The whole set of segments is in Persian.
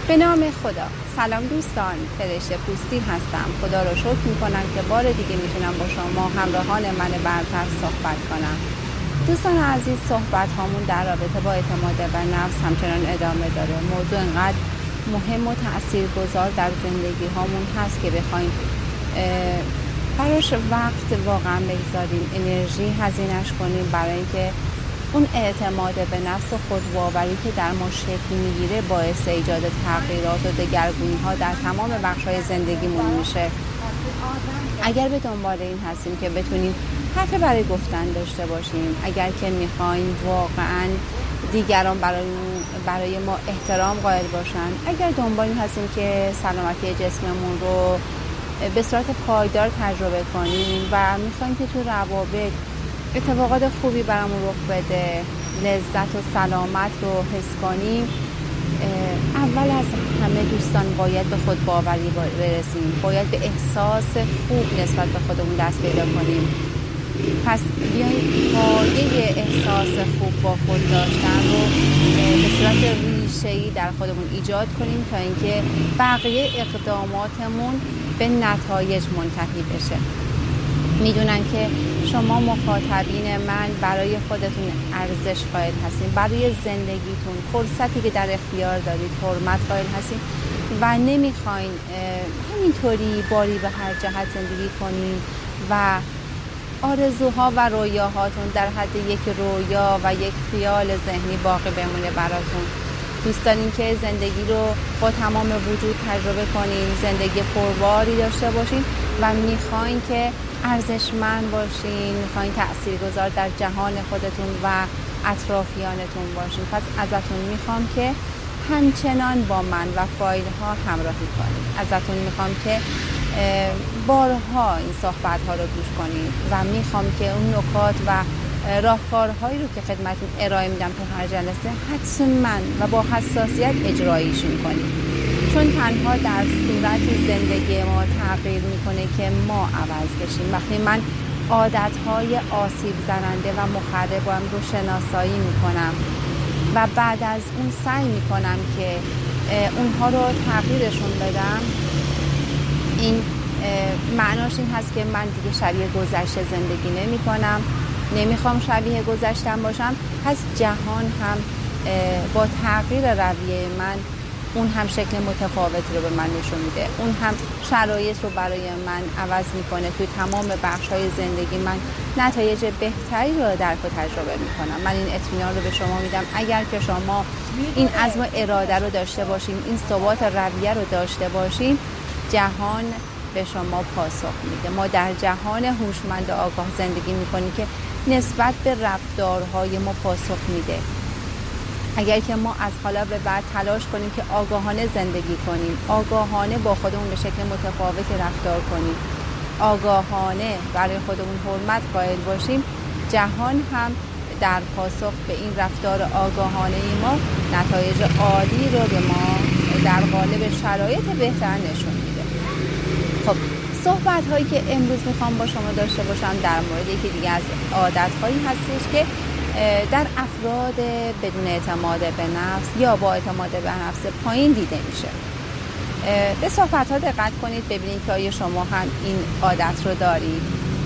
به نام خدا. سلام دوستان، فرشته پوستی هستم. خدا رو شکر میکنم که بار دیگه میتونم با شما همراهان من برتر صحبت کنم. دوستان عزیز، صحبت هامون در رابطه با اعتماد به نفس همچنان ادامه داره. موضوع انقدر مهم و تاثیرگذار در زندگی هامون هست که بخوایم براش وقت واقعا بگذاریم، انرژی هزینه‌اش کنیم برای اینکه اون اعتماد به نفس و خودباوری که در ما شکل میگیره باعث ایجاد تغییرات و دگرگونی ها در تمام بخش‌های زندگیمون میشه. اگر به دنبال این هستیم که بتونیم حرف برای گفتن داشته باشیم، اگر که میخوایم واقعا دیگران برای ما احترام قائل باشن، اگر دنبال این هستیم که سلامتی جسممون رو به صورت پایدار تجربه کنیم و میخوایم که تو روابط اتفاقات خوبی برامون رخ بده، لذت و سلامت رو حس کنیم، اول از همه دوستان باید به خود باوری برسیم، باید به احساس خوب نسبت به خودمون دست پیدا کنیم. پس بیایید پایه احساس خوب با خود داشتن رو به صورت ریشه‌ای در خودمون ایجاد کنیم تا اینکه بقیه اقداماتمون به نتایج منتهی بشه. میدونن که شما مخاطبین من برای خودتون ارزش قائل هستین، برای زندگیتون فرصتی که در اختیار دارید حرمت قائل هستین و نمیخواین همینطوری باری به هر جهت زندگی کنین و آرزوها و رویاهاتون در حد یک رویا و یک خیال ذهنی باقی بمونه براتون. دوست دارین که زندگی رو با تمام وجود تجربه کنین، زندگی پرباری داشته باشین و میخواین که ارزشمند باشین، میخواین تاثیرگذار در جهان خودتون و اطرافیانتون باشین. پس ازتون میخوام که همچنان با من و فایل ها همراهی کنین. ازتون میخوام که بارها این صحبت ها رو گوش کنین و میخوام که اون نکات و راهکارهایی رو که خدمتتون ارائه میدم تو هر جلسه حتما و با حساسیت اجراییشون کنین، چون تنها در صورتی زندگی ما تغییر میکنه که ما عوض بشیم. وقتی من عادتهای آسیب زننده و مخربم رو شناسایی میکنم و بعد از اون سعی میکنم که اونها رو تغییرشون بدم، این معناش این هست که من دیگه شبیه گذشته زندگی نمی کنم، نمیخوام شبیه گذشتم باشم. پس جهان هم با تغییر رویه من اون هم شکل متفاوتی رو به من نشون میده، اون هم شرایط رو برای من عوض میکنه. توی تمام بخش‌های زندگی من نتایج بهتری رو درک و تجربه میکنم. من این اطمینان رو به شما میدم اگر که شما این عزم و اراده رو داشته باشین، این ثبات رویه رو داشته باشین، جهان به شما پاسخ میده. ما در جهان هوشمند و آگاه زندگی میکنیم که نسبت به رفتارهای ما پاسخ میده. اگر که ما از حالا به بعد تلاش کنیم که آگاهانه زندگی کنیم، آگاهانه با خودمون به شکل متفاوتی رفتار کنیم، آگاهانه برای خودمون حرمت قائل باشیم، جهان هم در پاسخ به این رفتار آگاهانه ما نتایج عالی رو به ما در قالب شرایط بهتر نشون میده. خب صحبت هایی که امروز میخوام با شما داشته باشم در مورد یکی دیگه از عادت هایی هستش که در افراد بدون اعتماد به نفس یا با اعتماد به نفس پایین دیده میشه. به صحبت ها دقت کنید، ببینید که آیا شما هم این عادت رو دارید.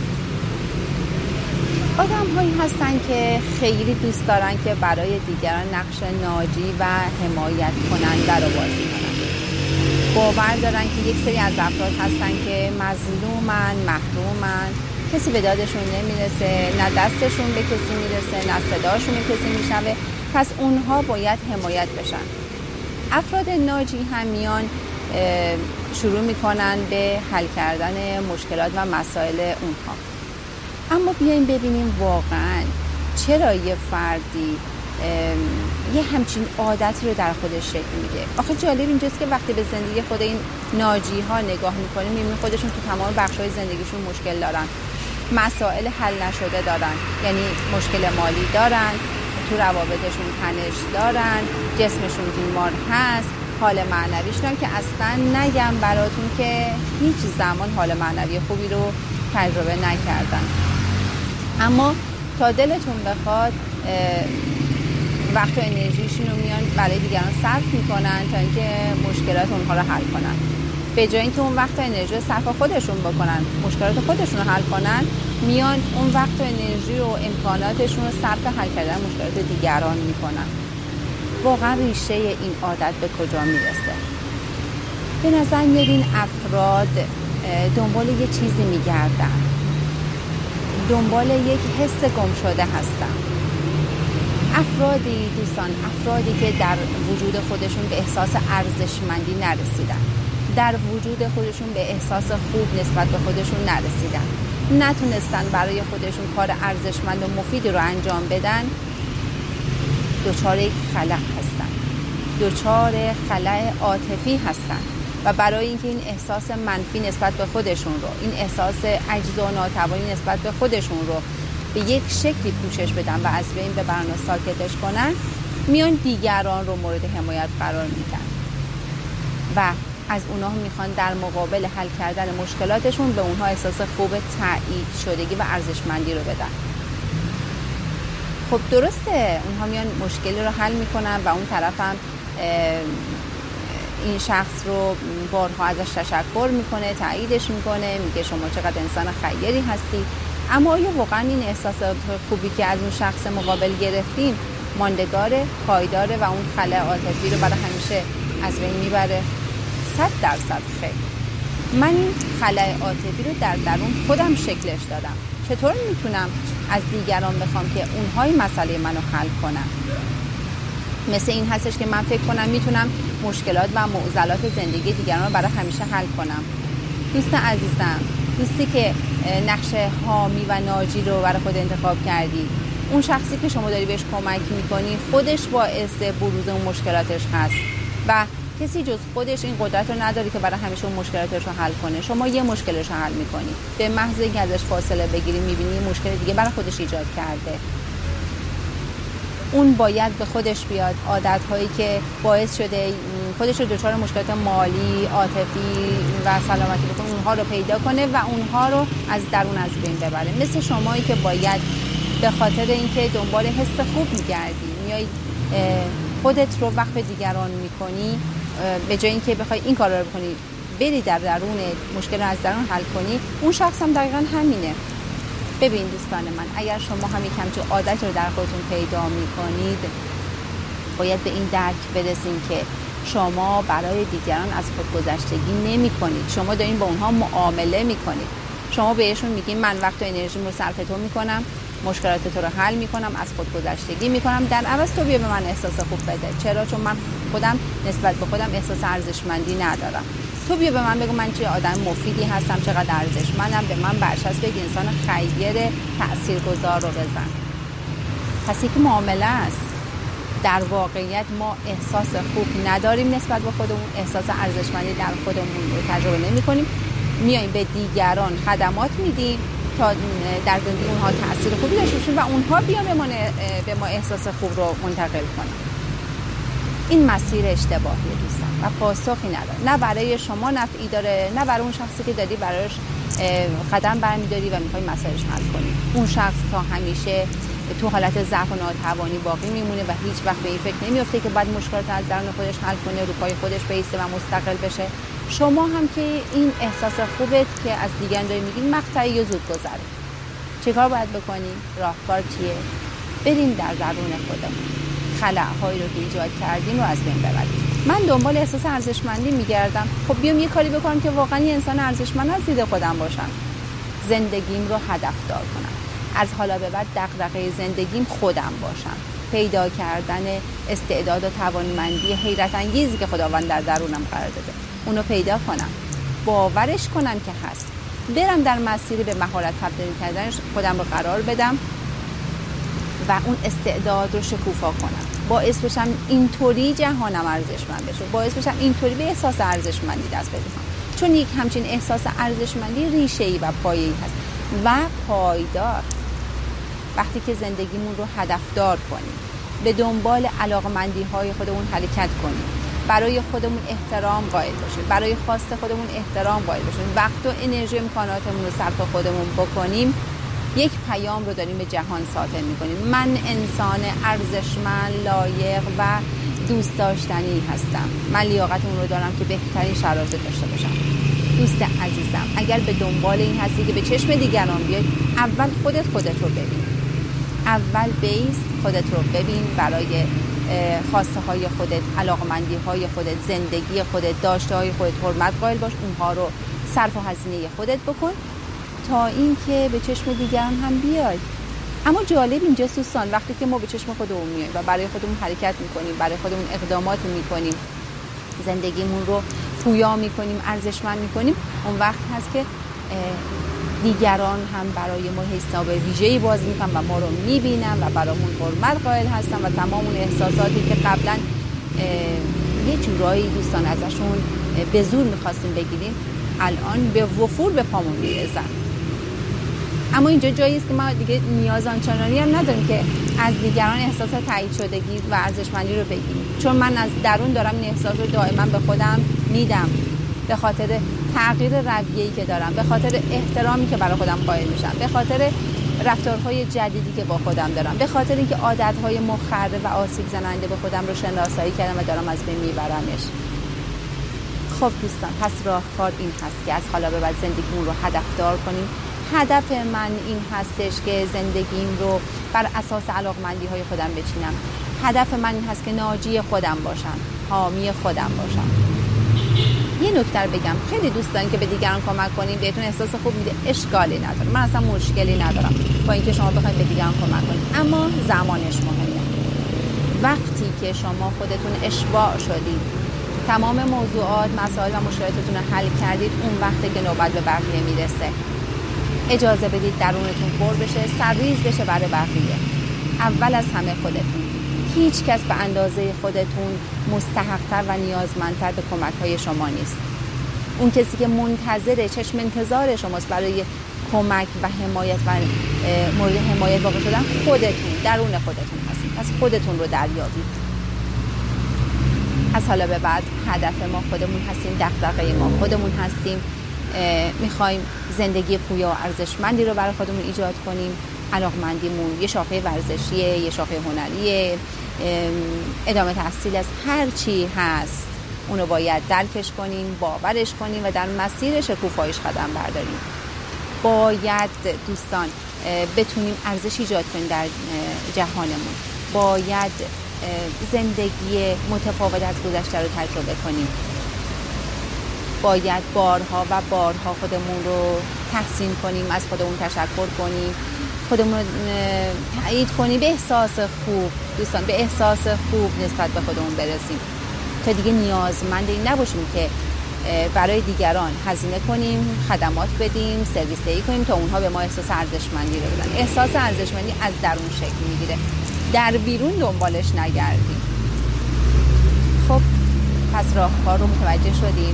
آدم هایی هستن که خیلی دوست دارن که برای دیگران نقش ناجی و حمایت کننده رو بازی کنن. باور دارن که یک سری از افراد هستن که مظلومن، محرومن، کسی به دادشون نمیرسه، نه دستشون به کسی میرسه، نه صداشون به کسی میشنوه، پس اونها باید حمایت بشن. افراد ناجی هم میان شروع میکنن به حل کردن مشکلات و مسائل اونها. اما بیایم ببینیم واقعا چرا یه فردی یه همچین عادتی رو در خودش شکل میده. آخه جالب اینجاست که وقتی به زندگی خود این ناجی ها نگاه میکنیم میبینیم خودشون تو تمام بخش‌های زندگیشون مشکل دارن، مسائل حل نشده دارن، یعنی مشکل مالی دارن، تو روابطشون تنش دارن، جسمشون بیمار هست، حال معنویشون که اصلا نگم براتون که هیچ زمان حال معنوی خوبی رو تجربه نکردن. اما تا دلتون بخواد وقت و انرژیشون رو میان برای دیگران صرف میکنن تا اینکه مشکلات اونها رو حل کنن. به جای اینکه اون وقت و انرژی رو صرف خودشون بکنن، مشکلات خودشون رو حل کنن، میان اون وقت و انرژی و امکاناتشون رو صرف حل کردن مشکلات دیگران میکنن. واقعا ریشه این عادت به کجا میرسه؟ به نظر میاد این افراد دنبال یه چیزی میگردن، دنبال یک حس گم شده هستن. افرادی که در وجود خودشون به احساس ارزشمندی نرسیدن، در وجود خودشون به احساس خوب نسبت به خودشون نرسیدن، نتونستن برای خودشون کار ارزشمند و مفیدی رو انجام بدن، دچار یک خلأ هستن، دچار خلأ عاطفی هستن و برای اینکه این احساس منفی نسبت به خودشون رو، این احساس عجز و ناتوانی نسبت به خودشون رو به یک شکلی پوشش بدن و از بین ببرن و ساکتش کنن، میان دیگران رو مورد حمایت قرار میدن و از اونها میخوان در مقابل حل کردن مشکلاتشون به اونها احساس خوب، تایید شدگی و ارزشمندی رو بدن. خب درسته، اونها میان مشکلی رو حل میکنن و اون طرف هم این شخص رو بارها ازش تشکر میکنه، تاییدش میکنه، میگه شما چقدر انسان خیری هستی. اما آیا واقعا این احساسات خوبی که از اون شخص مقابل گرفتیم ماندگاره، پایداره و اون خلأ عاطفی رو برای همیشه از بین میبره؟ 100% خیر. من این خلأ عاطفی رو در درون خودم شکلش دادم. چطور میتونم از دیگران بخوام که اونهای مسئله منو حل کنن؟ مثل این هستش که من فکر کنم میتونم مشکلات و معضلات زندگی دیگران رو برای همیشه حل کنم. دوست عزیزم، دوستی که نقش حامی و ناجی رو برای خود انتخاب کردی، اون شخصی که شما داری بهش کمک میکنی خودش باعث بروز اون مشکلاتش هست و کسی جز خودش این قدرت رو نداره که برای همیشه اون مشکلاتش رو حل کنه. شما یه مشکلش رو حل میکنی، به محض اینکه ازش فاصله بگیری میبینی یه مشکل دیگه برای خودش ایجاد کرده. اون باید به خودش بیاد، عادت‌هایی که باعث شده خودش رو دچار مشکلات مالی، عاطفی و سلامتی بکنه، اونها رو پیدا کنه و اونها رو از درون از بین ببره. مثل شمایی که باید به خاطر اینکه دنبال حس خوب می‌گردی، میای خودت رو وقف دیگران می‌کنی، به جای اینکه بخوای این کارا رو بکنی، بری در درون مشکل رو از درون حل کنی، اون شخص هم دقیقاً همینه. ببین دوستان من، اگر شما هم یک همچین عادت رو در خودتون پیدا می‌کنید، باید به این درک برسیم که شما برای دیگران از خودگذشتگی نمی‌کنید. شما دارین با اونها معامله می‌کنید. شما بهشون میگین من وقت و انرژیم رو صرف تو می‌کنم، مشکلات تو رو حل می‌کنم، از خودگذشتگی می‌کنم، در عوض تو بیا به من احساس خوب بده. چرا؟ چون من خودم نسبت به خودم احساس ارزشمندی ندارم. تو بیا به من بگو من چه آدم مفیدی هستم، چقدر ارزشمندم، به من برچسب یک انسان خیر تاثیرگذار رو بزن. پس یک معامله است. در واقعیت ما احساس خوب نداریم نسبت به خودمون، احساس ارزشمندی در خودمون رو تجربه نمی‌کنیم، میایم به دیگران خدمات میدیم تا در زندگی اونها تاثیر خوبی داشته باشیم و اونها بیان به ما احساس خوب رو منتقل کنن. این مسیر اشتباهیه دوستان و پاسخی نداره، نه برای شما نفعی داره، نه برای اون شخصی که داری برایش قدم برمیداری و میخوای مسائلش حل کنی. اون شخص تا همیشه تو حالت ضعف و ناتوانی باقی میمونه و هیچ وقت به این فکر نمیفته که بعد مشکلات از درون خودش حل کنه، رو پای خودش بایسته و مستقل بشه. شما هم که این احساس خوبت که از دیگران داری میگین مقطعی یا زود گذره. چیکار باید بکنیم؟ راهکار چیه؟ بریم در درون خودمون، خلأهایی رو که ایجاد کردیم رو از بین ببریم. من دنبال احساس ارزشمندی میگردم، خب بیام یه کاری بکنم که واقعا یه انسان ارزشمند از دید خودم باشم، زندگیم رو هدفدار کنم، از حالا به بعد دغدغه زندگیم خودم باشم، پیدا کردن استعداد و توانمندی حیرت انگیزی که خداوند در درونم قرار داده اونو پیدا کنم، باورش کنم که هست، برم در مسیر به مهارت تبدیل کردنش خودم رو قرار بدم و اون استعداد رو شکوفا کنم، باعث بشم اینطوری جهانم ارزشمند بشه، باعث بشم اینطوری به احساس ارزشمندی دست پیدا کنم. چون یک همچین احساس ارزشمندی ریشه‌ای و پایه‌ای هست و پایدار. وقتی که زندگیمون رو هدفدار کنیم، به دنبال علاقمندی‌های خودمون حرکت کنیم، برای خودمون احترام قائل باشیم، برای خواست خودمون احترام قائل باشیم، وقت و انرژی امکاناتمون رو صرف خودمون بکنیم، یک پیام رو داریم به جهان صادر میکنیم: من انسان ارزشمند، لایق و دوست داشتنی هستم. من لیاقت اون رو دارم که بهترین شرایط داشته باشم. دوست عزیزم، اگر به دنبال این هستی که به چشم دیگران بیای، اول خودت رو ببین. اول بیس خودت رو ببین، برای خواسته های خودت، علاقمندی های خودت، زندگی خودت، داشته های خودت حرمت قائل باش. اونها رو صرف و هزینه خودت بکن تا اینکه به چشم دیگران هم بیای. اما جالب اینجاست دوستان، وقتی که ما به چشم خودمون میایم و برای خودمون حرکت میکنیم، برای خودمون اقدامات میکنیم، زندگیمون رو پویا میکنیم، ارزشمند میکنیم، اون وقت هست که دیگران هم برای ما حساب ویژه‌ای باز میکنن و ما رو میبینن و برامون حرمت قائل هستن و تمام اون احساساتی که قبلا یه جورایی دوستان ازشون به زور میخواستیم بگیریم، الان به وفور به پامون میرسن. اما اینجا جایی است که ما دیگه نیاز آنچنانی هم نداریم که از دیگران احساس تایید شدگی و ارزشمندی رو بگیریم، چون من از درون دارم این احساس رو دائما به خودم میدم، به خاطر تغییر رویه‌ای که دارم، به خاطر احترامی که برای خودم قائل میشم، به خاطر رفتارهای جدیدی که با خودم دارم، به خاطر اینکه عادتهای مخرب و آسیب زننده به خودم رو شناسایی کردم و دارم از بین میبرمش. خب دوستان، پس راهکار این هست که از حالا به بعد زندگیمون رو هدفدار کنیم. هدف من این هستش که زندگیم رو بر اساس علاقمندی‌های خودم بچینم. هدف من این هست که ناجی خودم باشم، حامی خودم باشم. یه نکته بگم، خیلی دوست دارین که به دیگران کمک کنین، بهتون احساس خوب میده، اشکالی نداره، من اصلا مشکلی ندارم با اینکه شما بخواید به دیگران کمک کنین، اما زمانش مهمه. وقتی که شما خودتون اشباع شدید، تمام موضوعات، مسائل و مشکلاتتون رو حل کردید، اون وقته که نوبت به بقیه میرسه. اجازه بدید درونتون پر بشه، سرریز بشه برای بقیه. اول از همه خودتون. هیچ کس به اندازه خودتون مستحق‌تر و نیازمندتر به کمک‌های شما نیست. اون کسی که منتظر، چشم انتظار شماست برای کمک و حمایت و مورد حمایت واقع شدن، خودتون، درون خودتون هستید. پس خودتون رو دریابید. از حالا به بعد هدف ما خودمون هستیم، دغدغه ما خودمون هستیم. میخوایم زندگی پویا و ارزشمندی رو برای خودمون ایجاد کنیم. علاقمندیمون یه شاخه ورزشیه، یه شاخه هنریه، ادامه تحصیل است، هر چی هست اونو باید درکش کنیم، باورش کنیم و در مسیر شکوفاییش قدم برداریم. باید دوستان بتونیم ارزش ایجاد کنیم در جهانمون. باید زندگی متفاوت از گذشته رو تجربه کنیم. باید بارها و بارها خودمون رو تحسین کنیم، از خودمون تشکر کنیم، خودمون رو تایید کنیم، به احساس خوب دوستان، به احساس خوب نسبت به خودمون برسیم تا دیگه نیازمند این نباشیم که برای دیگران هزینه کنیم، خدمات بدیم، سرویس دهی کنیم تا اونها به ما احساس ارزشمندی رو بدن. احساس ارزشمندی از درون شکل میگیره، در بیرون دنبالش نگردیم. خب پس راهکار رو متوجه شدیم.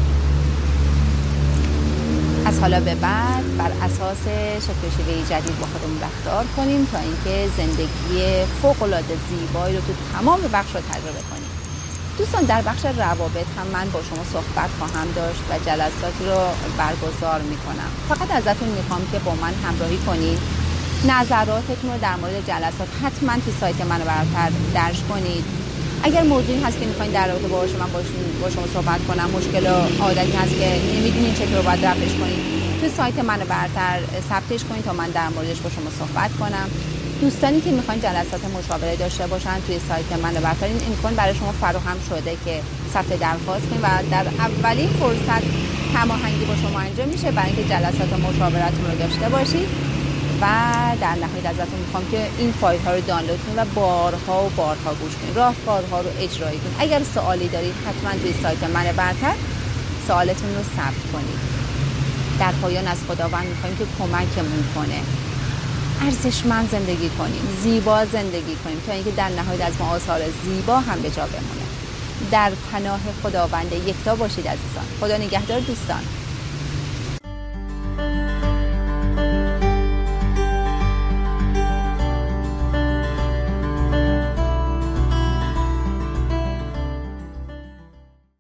از حالا به بعد بر اساس شکل شیوه جدید با خودمون رفتار کنیم تا اینکه زندگی فوق‌العاده زیبایی رو تو تمام بخش‌ها تجربه کنیم. دوستان، در بخش روابط هم من با شما صحبت خواهم داشت و جلساتی رو برگزار میکنم. فقط ازتون میخوام که با من همراهی کنید. نظراتتون رو در مورد جلسات حتما تو سایت من برتر درج کنید. اگر موضوعی هست که میخواین در رابطه با شما صحبت کنم، مشکل عادتی هست که نمیدونین چطور باید رفعش کنید، تو سایت من برتر ثبتش کنید تا من در موردش با شما صحبت کنم. دوستانی که میخواین جلسات مشاوره داشته باشن، توی سایت من برتر این امکان برای شما فراهم شده که ثبت درخواست کنید و در اولین فرصت هماهنگی با شما انجام میشه برای اینکه جلسات مشاورتون رو داشته باشید. و در نهایت ازتون میخوام که این فایل ها رو دانلود کنید و بارها و بارها گوش کنید، راهکارها رو اجرایی کنید. اگر سوالی دارید حتما توی سایت من برتر سوالتون رو ثبت کنید. در پایان از خداوند میخوایم که کمکمون کنه ارزشمند زندگی کنیم، زیبا زندگی کنیم تا اینکه در نهایت از ما آثار زیبا هم به جا بمونه. در پناه خداوند یکتا باشید عزیزان. خدا نگهدار دوستان.